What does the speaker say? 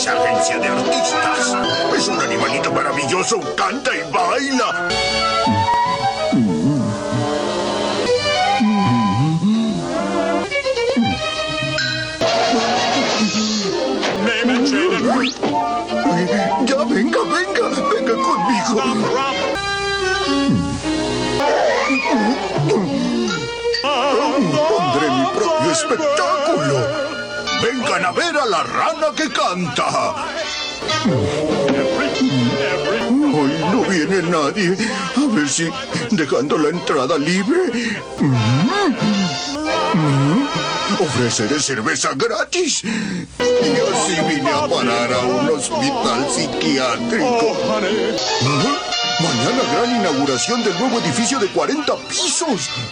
esa agencia de artistas. Es un animalito maravilloso, canta y baila. Ya, venga conmigo. Pondré mi propio espectáculo. Vengan a ver a la rana que canta. Hoy no viene nadie. A ver si dejando la entrada libre. Ofreceré cerveza gratis. Y así vine a parar a un hospital psiquiátrico. Mañana gran inauguración del nuevo edificio de 40 pisos.